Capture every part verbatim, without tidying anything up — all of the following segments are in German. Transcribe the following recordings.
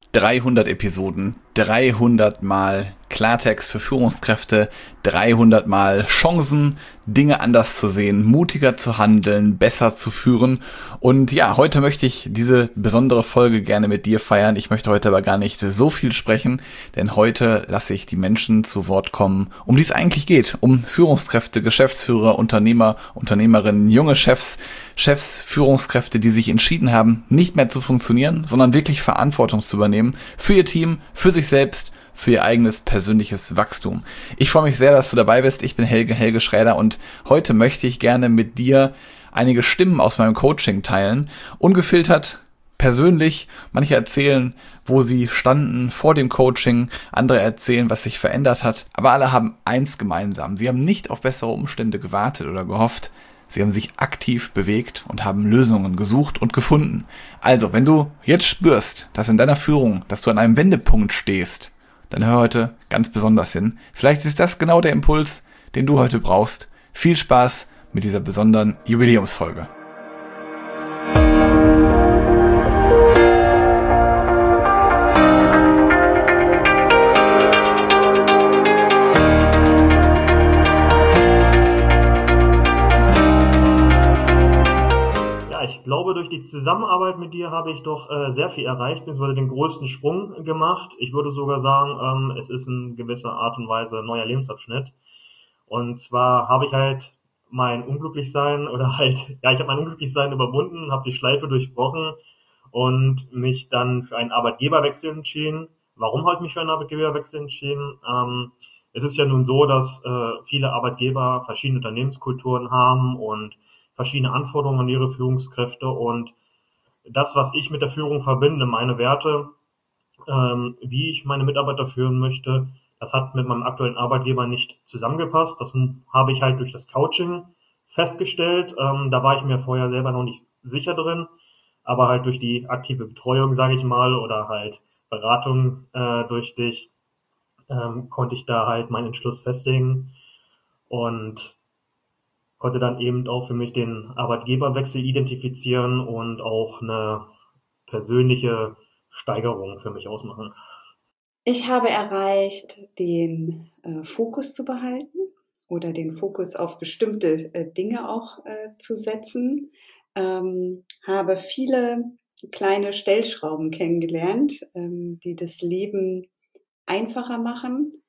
dreihundert Episoden, dreihundert Mal Klartext für Führungskräfte, dreihundert Mal Chancen, Dinge anders zu sehen, mutiger zu handeln, besser zu führen. Und ja, heute möchte ich diese besondere Folge gerne mit dir feiern. Ich möchte heute aber gar nicht so viel sprechen, denn heute lasse ich die Menschen zu Wort kommen, um die es eigentlich geht. Um Führungskräfte, Geschäftsführer, Unternehmer, Unternehmerinnen, junge Chefs, Chefs, Führungskräfte, die sich entschieden haben, nicht mehr zu funktionieren, sondern wirklich Verantwortung zu übernehmen für ihr Team, für sich selbst, für ihr eigenes persönliches Wachstum. Ich freue mich sehr, dass du dabei bist. Ich bin Helge, Helge Schräder und heute möchte ich gerne mit dir einige Stimmen aus meinem Coaching teilen. Ungefiltert, persönlich. Manche erzählen, wo sie standen vor dem Coaching. Andere erzählen, was sich verändert hat. Aber alle haben eins gemeinsam. Sie haben nicht auf bessere Umstände gewartet oder gehofft. Sie haben sich aktiv bewegt und haben Lösungen gesucht und gefunden. Also, wenn du jetzt spürst, dass in deiner Führung, dass du an einem Wendepunkt stehst, dann hör heute ganz besonders hin. Vielleicht ist das genau der Impuls, den du heute brauchst. Viel Spaß mit dieser besonderen Jubiläumsfolge. Ich glaube, durch die Zusammenarbeit mit dir habe ich doch äh, sehr viel erreicht, beziehungsweise den größten Sprung gemacht. Ich würde sogar sagen, ähm, es ist in gewisser Art und Weise ein neuer Lebensabschnitt. Und zwar habe ich halt mein Unglücklichsein oder halt, ja, ich habe mein Unglücklichsein überwunden, habe die Schleife durchbrochen und mich dann für einen Arbeitgeberwechsel entschieden. Warum habe ich mich für einen Arbeitgeberwechsel entschieden? Ähm, es ist ja nun so, dass äh, viele Arbeitgeber verschiedene Unternehmenskulturen haben und verschiedene Anforderungen an ihre Führungskräfte, und das, was ich mit der Führung verbinde, meine Werte, ähm, wie ich meine Mitarbeiter führen möchte, das hat mit meinem aktuellen Arbeitgeber nicht zusammengepasst. Das habe ich halt durch das Coaching festgestellt. Ähm, da war ich mir vorher selber noch nicht sicher drin, aber halt durch die aktive Betreuung, sage ich mal, oder halt Beratung äh, durch dich, ähm, konnte ich da halt meinen Entschluss festlegen und konnte dann eben auch für mich den Arbeitgeberwechsel identifizieren und auch eine persönliche Steigerung für mich ausmachen. Ich habe erreicht, den äh, Fokus zu behalten oder den Fokus auf bestimmte äh, Dinge auch äh, zu setzen. Ähm, habe viele kleine Stellschrauben kennengelernt, ähm, die das Leben einfacher machen.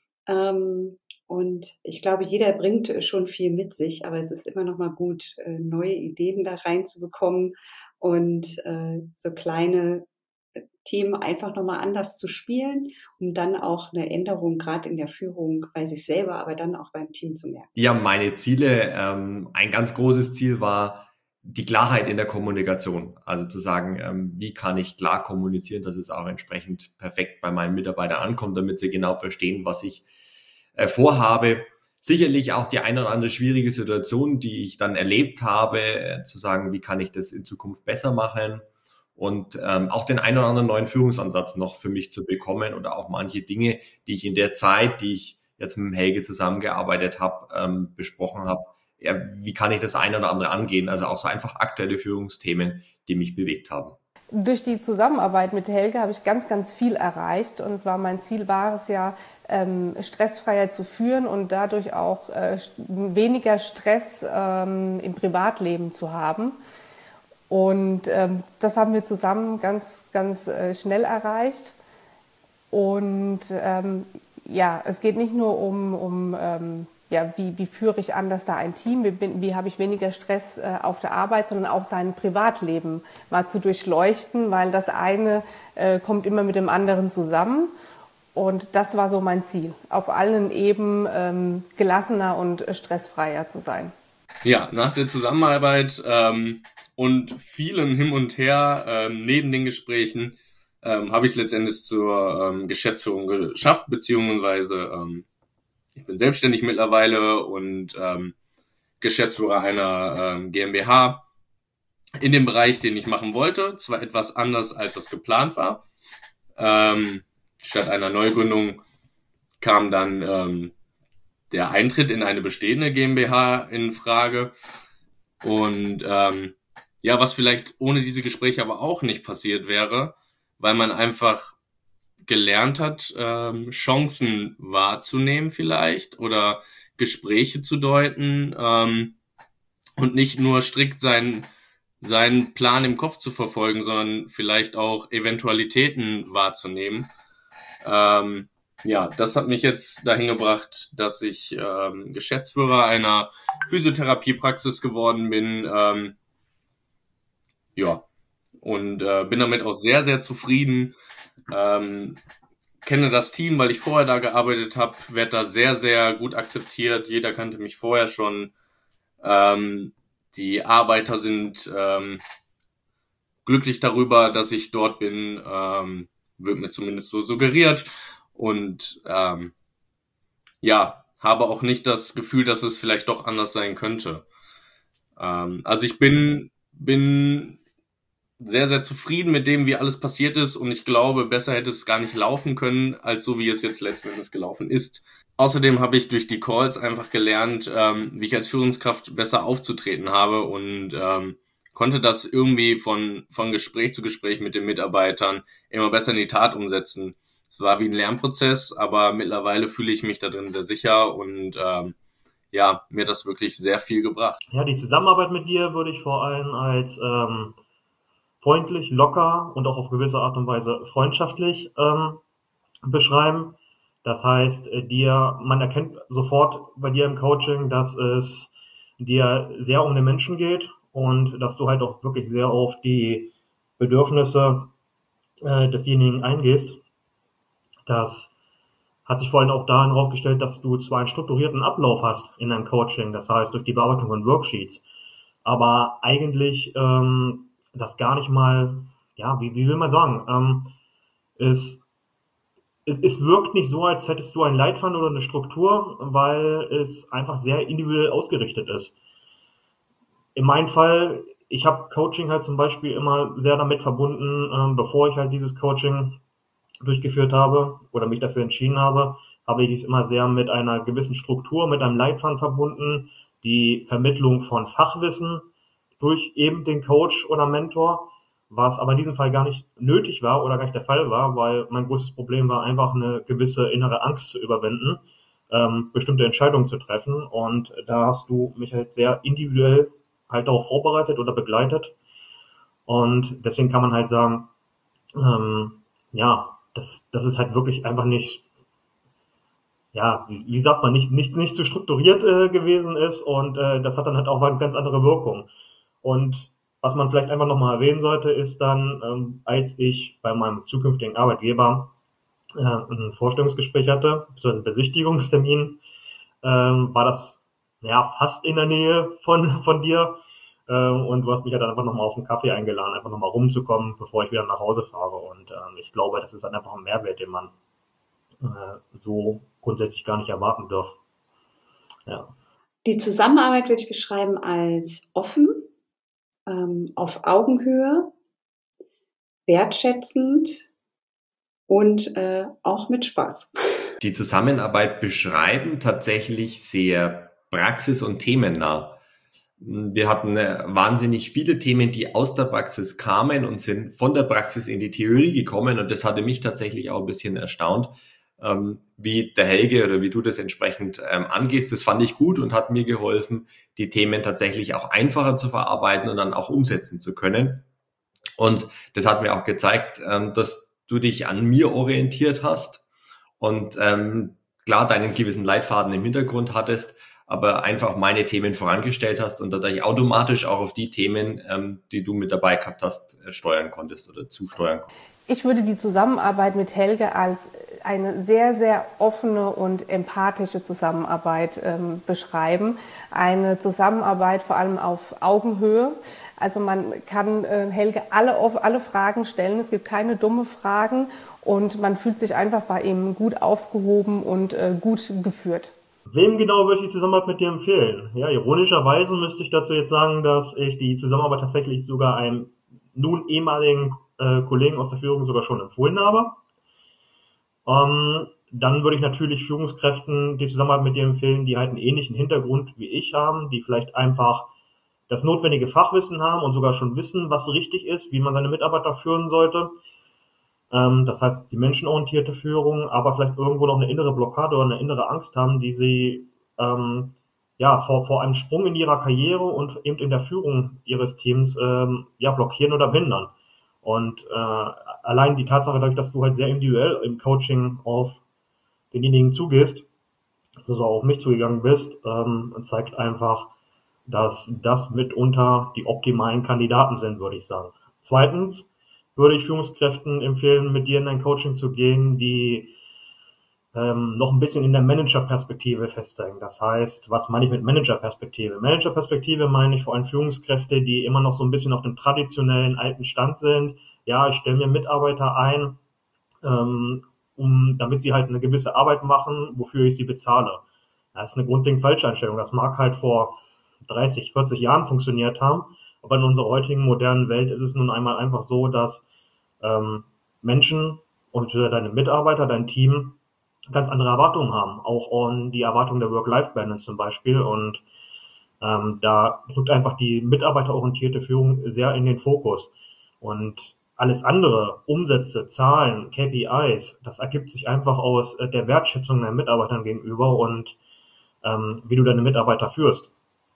Ähm, und ich glaube, jeder bringt schon viel mit sich, aber es ist immer noch mal gut, äh, neue Ideen da reinzubekommen und äh, so kleine Themen einfach noch mal anders zu spielen, um dann auch eine Änderung gerade in der Führung bei sich selber, aber dann auch beim Team zu merken. Ja, meine Ziele, ähm, ein ganz großes Ziel war die Klarheit in der Kommunikation. Also zu sagen, ähm, wie kann ich klar kommunizieren, dass es auch entsprechend perfekt bei meinen Mitarbeitern ankommt, damit sie genau verstehen, was ich äh, vorhabe. Sicherlich auch die eine oder andere schwierige Situation, die ich dann erlebt habe, äh, zu sagen, wie kann ich das in Zukunft besser machen, und ähm, auch den einen oder anderen neuen Führungsansatz noch für mich zu bekommen oder auch manche Dinge, die ich in der Zeit, die ich jetzt mit dem Helge zusammengearbeitet habe, ähm, besprochen habe. Ja, wie kann ich das eine oder andere angehen? Also auch so einfach aktuelle Führungsthemen, die mich bewegt haben. Durch die Zusammenarbeit mit Helge habe ich ganz, ganz viel erreicht. Und zwar mein Ziel war es ja, ähm, stressfreier zu führen und dadurch auch äh, weniger Stress ähm, im Privatleben zu haben. Und ähm, das haben wir zusammen ganz, ganz äh, schnell erreicht. Und ähm, ja, es geht nicht nur um, um ähm, ja, wie, wie führe ich anders da ein Team, wie, bin, wie habe ich weniger Stress äh, auf der Arbeit, sondern auch sein Privatleben mal zu durchleuchten, weil das eine äh, kommt immer mit dem anderen zusammen. Und das war so mein Ziel, auf allen Ebenen ähm, gelassener und äh, stressfreier zu sein. Ja, nach der Zusammenarbeit ähm, und vielen Hin und Her ähm, neben den Gesprächen ähm, habe ich es letztendlich zur ähm, Geschäftsführung geschafft, beziehungsweise ähm, ich bin selbstständig mittlerweile und ähm, Geschäftsführer einer ähm, GmbH in dem Bereich, den ich machen wollte. Zwar etwas anders, als das geplant war. Ähm, statt einer Neugründung kam dann ähm, der Eintritt in eine bestehende GmbH in Frage. Und ähm, ja, was vielleicht ohne diese Gespräche aber auch nicht passiert wäre, weil man einfach gelernt hat, ähm, Chancen wahrzunehmen vielleicht oder Gespräche zu deuten ähm, und nicht nur strikt seinen, seinen Plan im Kopf zu verfolgen, sondern vielleicht auch Eventualitäten wahrzunehmen. Ähm, ja, das hat mich jetzt dahin gebracht, dass ich ähm, Geschäftsführer einer Physiotherapiepraxis geworden bin. Ähm, ja, und äh, bin damit auch sehr, sehr zufrieden. Ähm, kenne das Team, weil ich vorher da gearbeitet habe, werde da sehr, sehr gut akzeptiert. Jeder kannte mich vorher schon. Ähm, die Arbeiter sind ähm, glücklich darüber, dass ich dort bin. Ähm, wird mir zumindest so suggeriert. Und ähm, ja, habe auch nicht das Gefühl, dass es vielleicht doch anders sein könnte. Ähm, also ich bin, bin sehr, sehr zufrieden mit dem, wie alles passiert ist und ich glaube, besser hätte es gar nicht laufen können, als so wie es jetzt letzten Endes gelaufen ist. Außerdem habe ich durch die Calls einfach gelernt, ähm, wie ich als Führungskraft besser aufzutreten habe und ähm, konnte das irgendwie von, von Gespräch zu Gespräch mit den Mitarbeitern immer besser in die Tat umsetzen. Es war wie ein Lernprozess, aber mittlerweile fühle ich mich da drin sehr sicher und ähm, ja, mir hat das wirklich sehr viel gebracht. Ja, die Zusammenarbeit mit dir würde ich vor allem als ähm, freundlich, locker und auch auf gewisse Art und Weise freundschaftlich ähm, beschreiben. Das heißt, dir, man erkennt sofort bei dir im Coaching, dass es dir sehr um den Menschen geht und dass du halt auch wirklich sehr auf die Bedürfnisse äh, desjenigen eingehst. Das hat sich vor allem auch darin herausgestellt, dass du zwar einen strukturierten Ablauf hast in deinem Coaching, das heißt durch die Bearbeitung von Worksheets, aber eigentlich ähm, das gar nicht mal, ja, wie, wie will man sagen, ähm, es, es, es wirkt nicht so, als hättest du einen Leitfaden oder eine Struktur, weil es einfach sehr individuell ausgerichtet ist. In meinem Fall, ich habe Coaching halt zum Beispiel immer sehr damit verbunden, ähm, bevor ich halt dieses Coaching durchgeführt habe oder mich dafür entschieden habe, habe ich es immer sehr mit einer gewissen Struktur, mit einem Leitfaden verbunden, die Vermittlung von Fachwissen durch eben den Coach oder Mentor, was aber in diesem Fall gar nicht nötig war oder gar nicht der Fall war, weil mein größtes Problem war einfach eine gewisse innere Angst zu überwinden, ähm, bestimmte Entscheidungen zu treffen und da hast du mich halt sehr individuell halt darauf vorbereitet oder begleitet und deswegen kann man halt sagen, ähm, ja, das, das ist halt wirklich einfach nicht, ja, wie, wie sagt man, nicht, nicht, nicht zu strukturiert äh, gewesen ist und äh, das hat dann halt auch eine ganz andere Wirkung. Und was man vielleicht einfach nochmal erwähnen sollte, ist dann, ähm, als ich bei meinem zukünftigen Arbeitgeber äh, ein Vorstellungsgespräch hatte, so einen Besichtigungstermin, ähm, war das ja fast in der Nähe von von dir. Ähm, und du hast mich ja dann einfach nochmal auf einen Kaffee eingeladen, einfach nochmal rumzukommen, bevor ich wieder nach Hause fahre. Und ähm, ich glaube, das ist dann einfach ein Mehrwert, den man äh, so grundsätzlich gar nicht erwarten darf. Ja. Die Zusammenarbeit würde ich beschreiben als offen, ähm, auf Augenhöhe, wertschätzend und äh, auch mit Spaß. Die Zusammenarbeit beschreiben tatsächlich sehr praxis- und themennah. Wir hatten wahnsinnig viele Themen, die aus der Praxis kamen und sind von der Praxis in die Theorie gekommen. Und das hatte mich tatsächlich auch ein bisschen erstaunt, wie der Helge oder wie du das entsprechend angehst. Das fand ich gut und hat mir geholfen, die Themen tatsächlich auch einfacher zu verarbeiten und dann auch umsetzen zu können. Und das hat mir auch gezeigt, dass du dich an mir orientiert hast und klar deinen gewissen Leitfaden im Hintergrund hattest, aber einfach meine Themen vorangestellt hast und dadurch automatisch auch auf die Themen, ähm, die du mit dabei gehabt hast, äh, steuern konntest oder zusteuern konntest. Ich würde die Zusammenarbeit mit Helge als eine sehr, sehr offene und empathische Zusammenarbeit ähm, beschreiben. Eine Zusammenarbeit vor allem auf Augenhöhe. Also man kann äh, Helge alle, alle Fragen stellen. Es gibt keine dumme Fragen und man fühlt sich einfach bei ihm gut aufgehoben und äh, gut geführt. Wem genau würde ich die Zusammenarbeit mit dir empfehlen? Ja, ironischerweise müsste ich dazu jetzt sagen, dass ich die Zusammenarbeit tatsächlich sogar einem nun ehemaligen äh, Kollegen aus der Führung sogar schon empfohlen habe. Ähm, dann würde ich natürlich Führungskräften die Zusammenarbeit mit dir empfehlen, die halt einen ähnlichen Hintergrund wie ich haben, die vielleicht einfach das notwendige Fachwissen haben und sogar schon wissen, was richtig ist, wie man seine Mitarbeiter führen sollte. Ähm, das heißt, die menschenorientierte Führung, aber vielleicht irgendwo noch eine innere Blockade oder eine innere Angst haben, die sie ähm, ja vor, vor einem Sprung in ihrer Karriere und eben in der Führung ihres Teams ähm, ja blockieren oder behindern. Und äh, allein die Tatsache, dadurch, dass du halt sehr individuell im Coaching auf denjenigen zugehst, dass du auch auf mich zugegangen bist, ähm, zeigt einfach, dass das mitunter die optimalen Kandidaten sind, würde ich sagen. Zweitens würde ich Führungskräften empfehlen, mit dir in ein Coaching zu gehen, die ähm, noch ein bisschen in der Managerperspektive festhängen. Das heißt, was meine ich mit Managerperspektive? Managerperspektive meine ich vor allem Führungskräfte, die immer noch so ein bisschen auf dem traditionellen alten Stand sind. Ja, ich stelle mir Mitarbeiter ein, ähm, um, damit sie halt eine gewisse Arbeit machen, wofür ich sie bezahle. Das ist eine grundlegend falsche Einstellung. Das mag halt vor dreißig, vierzig Jahren funktioniert haben, aber in unserer heutigen modernen Welt ist es nun einmal einfach so, dass ähm, Menschen und deine Mitarbeiter, dein Team ganz andere Erwartungen haben, auch an die Erwartungen der Work-Life-Balance zum Beispiel. Und ähm, da drückt einfach die mitarbeiterorientierte Führung sehr in den Fokus. Und alles andere, Umsätze, Zahlen, K P Is, das ergibt sich einfach aus äh, der Wertschätzung deinen Mitarbeitern gegenüber und ähm, wie du deine Mitarbeiter führst.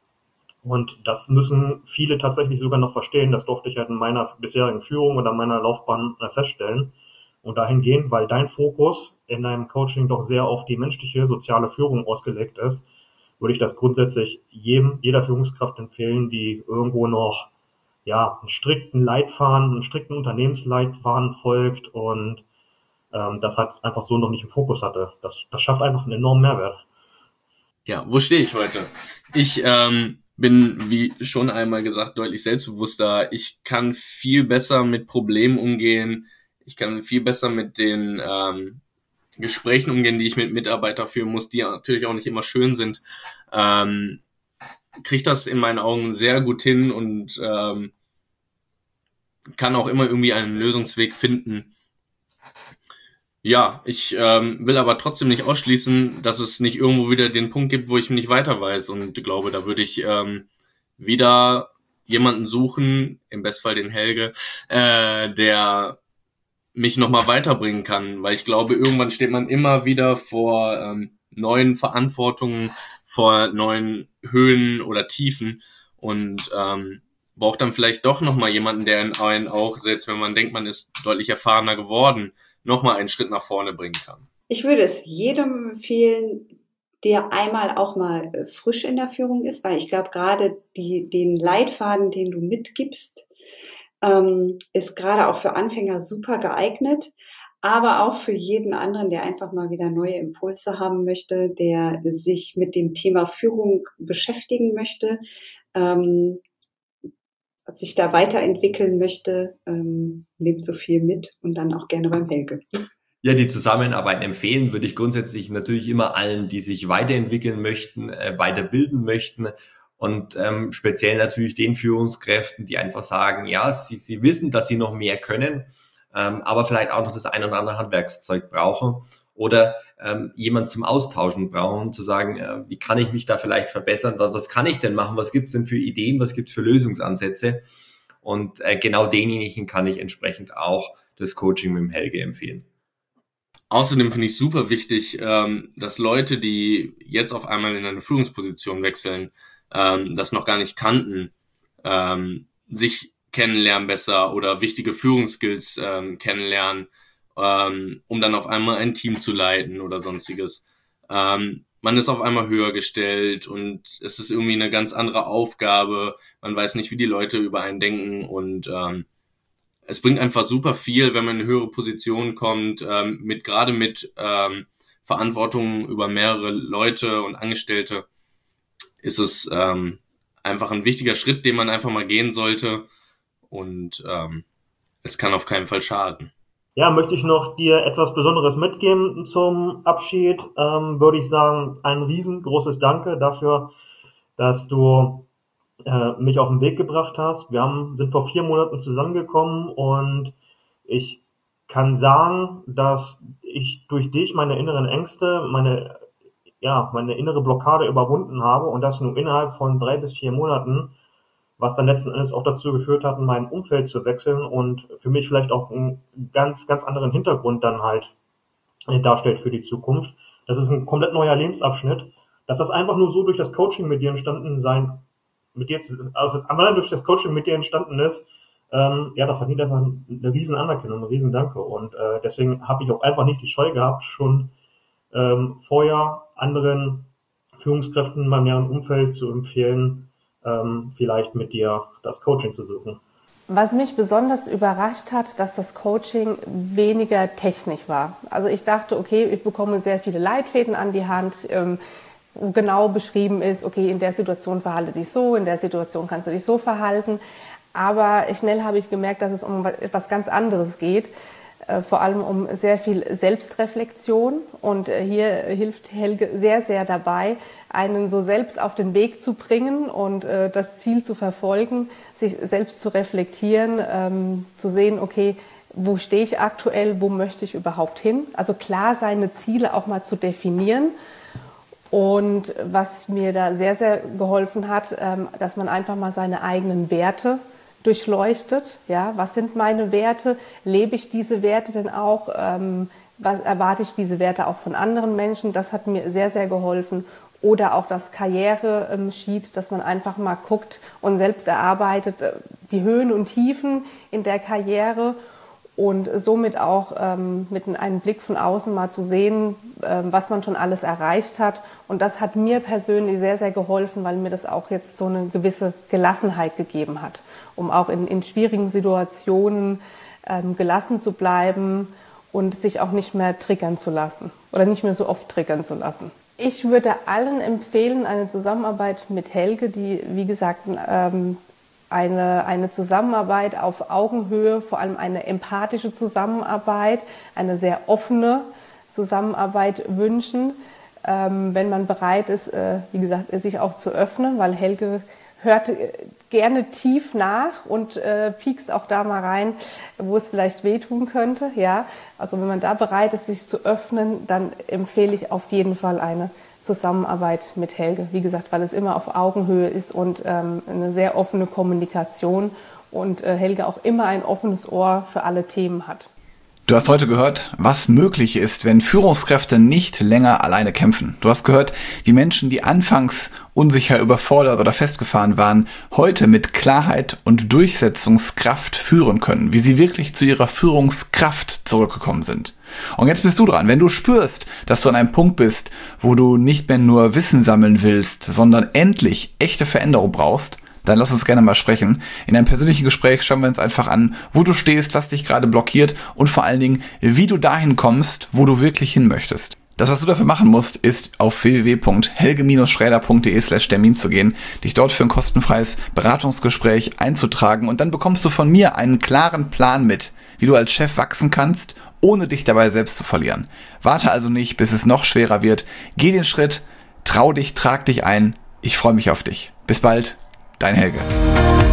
Und das müssen viele tatsächlich sogar noch verstehen. Das durfte ich halt in meiner bisherigen Führung oder meiner Laufbahn äh, feststellen. Und dahingehend, weil dein Fokus in deinem Coaching doch sehr auf die menschliche, soziale Führung ausgelegt ist, würde ich das grundsätzlich jedem, jeder Führungskraft empfehlen, die irgendwo noch ja einen strikten Leitfaden, einen strikten Unternehmensleitfaden folgt und ähm, das halt einfach so noch nicht im Fokus hatte. Das, das schafft einfach einen enormen Mehrwert. Ja, wo stehe ich heute? Ich ähm, bin, wie schon einmal gesagt, deutlich selbstbewusster. Ich kann viel besser mit Problemen umgehen. Ich kann viel besser mit den ähm, Gesprächen umgehen, die ich mit Mitarbeitern führen muss, die natürlich auch nicht immer schön sind. Ähm, kriege das in meinen Augen sehr gut hin und ähm, kann auch immer irgendwie einen Lösungsweg finden. Ja, ich ähm, will aber trotzdem nicht ausschließen, dass es nicht irgendwo wieder den Punkt gibt, wo ich nicht weiter weiß und glaube, da würde ich ähm, wieder jemanden suchen, im Bestfall den Helge, äh, der mich nochmal weiterbringen kann, weil ich glaube, irgendwann steht man immer wieder vor ähm, neuen Verantwortungen, vor neuen Höhen oder Tiefen und ähm, braucht dann vielleicht doch nochmal jemanden, der einen auch, selbst wenn man denkt, man ist deutlich erfahrener geworden, nochmal einen Schritt nach vorne bringen kann. Ich würde es jedem empfehlen, der einmal auch mal frisch in der Führung ist, weil ich glaube, gerade die, den Leitfaden, den du mitgibst, ähm, ist gerade auch für Anfänger super geeignet, aber auch für jeden anderen, der einfach mal wieder neue Impulse haben möchte, der sich mit dem Thema Führung beschäftigen möchte, ähm, sich da weiterentwickeln möchte, ähm, nehmt so viel mit und dann auch gerne beim Helge. Ja, die Zusammenarbeit empfehlen würde ich grundsätzlich natürlich immer allen, die sich weiterentwickeln möchten, äh, weiterbilden möchten und ähm, speziell natürlich den Führungskräften, die einfach sagen, ja, sie, sie wissen, dass sie noch mehr können, ähm, aber vielleicht auch noch das ein oder andere Handwerkszeug brauchen oder ähm, jemand zum Austauschen brauchen, zu sagen, äh, wie kann ich mich da vielleicht verbessern, was, was kann ich denn machen, was gibt's denn für Ideen, was gibt's für Lösungsansätze und äh, genau denjenigen kann ich entsprechend auch das Coaching mit dem Helge empfehlen. Außerdem finde ich super wichtig, ähm, dass Leute, die jetzt auf einmal in eine Führungsposition wechseln, ähm, das noch gar nicht kannten, ähm, sich kennenlernen besser oder wichtige Führungsskills ähm, kennenlernen, ähm, um dann auf einmal ein Team zu leiten oder sonstiges. Ähm, man ist auf einmal höher gestellt und es ist irgendwie eine ganz andere Aufgabe. Man weiß nicht, wie die Leute über einen denken und ähm, es bringt einfach super viel, wenn man in eine höhere Position kommt, ähm, mit gerade mit ähm, Verantwortung über mehrere Leute und Angestellte, ist es ähm, einfach ein wichtiger Schritt, den man einfach mal gehen sollte und ähm, es kann auf keinen Fall schaden. Ja, möchte ich noch dir etwas Besonderes mitgeben zum Abschied, ähm, würde ich sagen, ein riesengroßes Danke dafür, dass du äh, mich auf den Weg gebracht hast. Wir haben, sind vor vier Monaten zusammengekommen und ich kann sagen, dass ich durch dich meine inneren Ängste, meine, ja, meine innere Blockade überwunden habe und das nur innerhalb von drei bis vier Monaten, was dann letzten Endes auch dazu geführt hat, mein Umfeld zu wechseln und für mich vielleicht auch einen ganz, ganz anderen Hintergrund dann halt darstellt für die Zukunft. Das ist ein komplett neuer Lebensabschnitt. Dass das einfach nur so durch das Coaching mit dir entstanden sein, mit dir, also allein durch das Coaching mit dir entstanden ist, ähm, ja, das verdient einfach eine riesen Anerkennung, eine riesen Danke. Und äh, deswegen habe ich auch einfach nicht die Scheu gehabt, schon ähm, vorher anderen Führungskräften in meinem näheren Umfeld zu empfehlen, ähm, vielleicht mit dir das Coaching zu suchen. Was mich besonders überrascht hat, dass das Coaching weniger technisch war. Also ich dachte, okay, ich bekomme sehr viele Leitfäden an die Hand, ähm, wo genau beschrieben ist, okay, in der Situation verhalte dich so, in der Situation kannst du dich so verhalten. Aber schnell habe ich gemerkt, dass es um etwas ganz anderes geht, äh, vor allem um sehr viel Selbstreflexion. Und äh, hier hilft Helge sehr, sehr dabei, einen so selbst auf den Weg zu bringen und äh, das Ziel zu verfolgen, sich selbst zu reflektieren, ähm, zu sehen, okay, wo stehe ich aktuell, wo möchte ich überhaupt hin? Also klar, seine Ziele auch mal zu definieren. Und was mir da sehr, sehr geholfen hat, ähm, dass man einfach mal seine eigenen Werte durchleuchtet. Ja, was sind meine Werte? Lebe ich diese Werte denn auch? Ähm, was erwarte ich diese Werte auch von anderen Menschen? Das hat mir sehr, sehr geholfen. Oder auch das Karriere-Sheet, dass man einfach mal guckt und selbst erarbeitet äh, die Höhen und Tiefen in der Karriere und somit auch ähm, mit einem Blick von außen mal zu sehen, ähm, was man schon alles erreicht hat. Und das hat mir persönlich sehr, sehr geholfen, weil mir das auch jetzt so eine gewisse Gelassenheit gegeben hat, um auch in, in schwierigen Situationen ähm, gelassen zu bleiben und sich auch nicht mehr triggern zu lassen oder nicht mehr so oft triggern zu lassen. Ich würde allen empfehlen, eine Zusammenarbeit mit Helge, die, wie gesagt, ähm, Eine, eine Zusammenarbeit auf Augenhöhe, vor allem eine empathische Zusammenarbeit, eine sehr offene Zusammenarbeit wünschen, ähm, wenn man bereit ist, äh, wie gesagt, sich auch zu öffnen, weil Helge hört gerne tief nach und äh, piekst auch da mal rein, wo es vielleicht wehtun könnte. Ja, also wenn man da bereit ist, sich zu öffnen, dann empfehle ich auf jeden Fall eine Zusammenarbeit mit Helge. Wie gesagt, weil es immer auf Augenhöhe ist und ähm, eine sehr offene Kommunikation und äh, Helge auch immer ein offenes Ohr für alle Themen hat. Du hast heute gehört, was möglich ist, wenn Führungskräfte nicht länger alleine kämpfen. Du hast gehört, wie Menschen, die anfangs unsicher, überfordert oder festgefahren waren, heute mit Klarheit und Durchsetzungskraft führen können, wie sie wirklich zu ihrer Führungskraft zurückgekommen sind. Und jetzt bist du dran. Wenn du spürst, dass du an einem Punkt bist, wo du nicht mehr nur Wissen sammeln willst, sondern endlich echte Veränderung brauchst, dann lass uns gerne mal sprechen. In einem persönlichen Gespräch schauen wir uns einfach an, wo du stehst, was dich gerade blockiert und vor allen Dingen, wie du dahin kommst, wo du wirklich hin möchtest. Das, was du dafür machen musst, ist auf w w w punkt helge schräder punkt de slash Termin zu gehen, dich dort für ein kostenfreies Beratungsgespräch einzutragen und dann bekommst du von mir einen klaren Plan mit, wie du als Chef wachsen kannst, ohne dich dabei selbst zu verlieren. Warte also nicht, bis es noch schwerer wird. Geh den Schritt, trau dich, trag dich ein. Ich freue mich auf dich. Bis bald. Dein Helge.